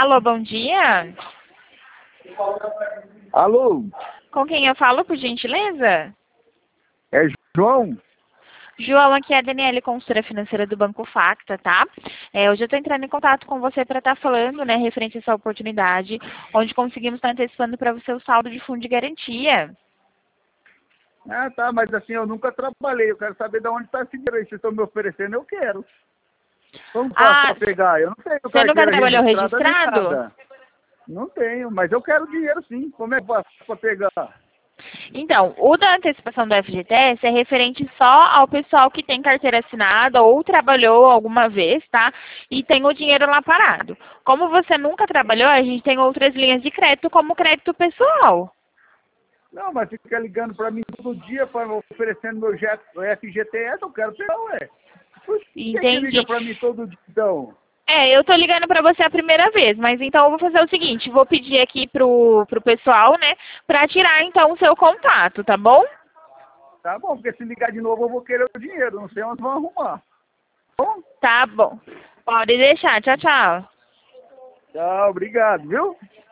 Alô, bom dia. Alô, Com quem eu falo, por gentileza? é João? João, aqui é a Daniele, consultora financeira do Banco Facta, tá? Hoje eu estou entrando em contato com você para estar falando, né, referente a essa oportunidade, onde conseguimos estar antecipando para você o saldo de fundo de garantia. Ah, tá, mas assim, eu nunca trabalhei, eu quero saber de onde está esse dinheiro aí, vocês estão me oferecendo, eu quero. Como faço para pegar? Eu não tenho Você nunca carteira trabalhou registrada nem registrado? nada. Não tenho, mas eu quero dinheiro sim, como é que faço para pegar? Então, o da antecipação do FGTS é referente só ao pessoal que tem carteira assinada ou trabalhou alguma vez, tá? E tem o dinheiro lá parado. Como você nunca trabalhou, a gente tem outras linhas de crédito, como crédito pessoal. Não, mas fica ligando para mim todo dia, oferecendo meu FGTS, eu quero pegar, ué. Por que liga Entendi. para mim todo dia, então? Eu tô ligando pra você a primeira vez, mas então eu vou fazer o seguinte, vou pedir aqui pro pessoal, né, pra tirar então o seu contato, tá bom? Tá bom, porque se ligar de novo eu vou querer o dinheiro, não sei onde vão arrumar. Bom? Tá bom. Pode deixar. Tchau, tchau. Tchau, obrigado, viu?